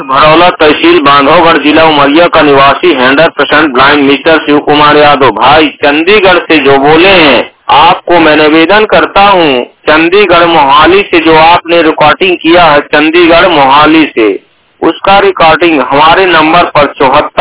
भरौला तहसील बांधवगढ़ जिला उमरिया का निवासी 100% ब्लाइंड मिस्टर शिव कुमार यादव भाई चंडीगढ़ से जो बोले हैं, आपको मैं निवेदन करता हूँ, चंडीगढ़ मोहाली से जो आपने रिकॉर्डिंग किया है चंडीगढ़ मोहाली से, उसका रिकॉर्डिंग हमारे नंबर पर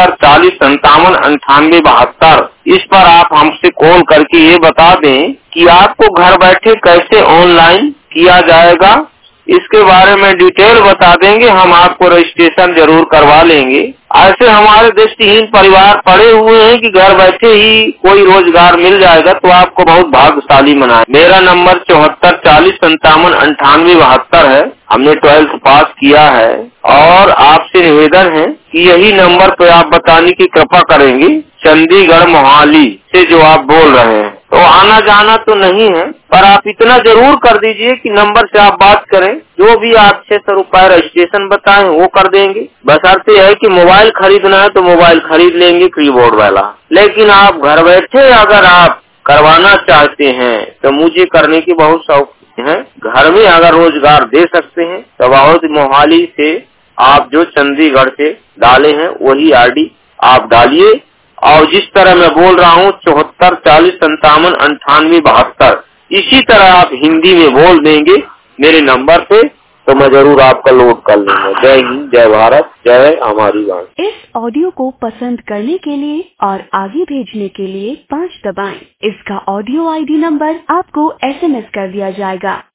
7440579872 इस पर आप हमसे कॉल करके ये बता दें कि आपको घर बैठे कैसे ऑनलाइन किया जाएगा। इसके बारे में डिटेल बता देंगे, हम आपको रजिस्ट्रेशन जरूर करवा लेंगे। ऐसे हमारे दृष्टिहीन परिवार पड़े हुए हैं कि घर बैठे ही कोई रोजगार मिल जाएगा तो आपको बहुत भाग्यशाली मनाए। मेरा नंबर 7440579872 है। हमने 12th पास किया है और आपसे निवेदन है कि यही नंबर पे आप बताने की कृपा करेंगे। चंडीगढ़ मोहाली से जो आप बोल रहे हैं, तो आना जाना तो नहीं है, पर आप इतना जरूर कर दीजिए कि नंबर से आप बात करें, जो भी आप 600 रुपए रजिस्ट्रेशन बताएं वो कर देंगे। बशर्ते है कि मोबाइल खरीदना है तो मोबाइल खरीद लेंगे कीबोर्ड वाला, लेकिन आप घर बैठे अगर आप करवाना चाहते हैं तो मुझे करने की बहुत शौक है। घर में अगर रोजगार दे सकते हैं तो बहुत मोहाली से आप जो चंडीगढ़ से डाले हैं वही आईडी आप डालिए, और जिस तरह मैं बोल रहा हूँ 7440579872 इसी तरह आप हिंदी में बोल देंगे मेरे नंबर पे, तो मैं जरूर आपका लोड कर लूंगा। जय हिंद, जय भारत, जय हमारी वाणी। इस ऑडियो को पसंद करने के लिए और आगे भेजने के लिए 5 दबाएं। इसका ऑडियो आईडी नंबर आपको SMS कर दिया जाएगा।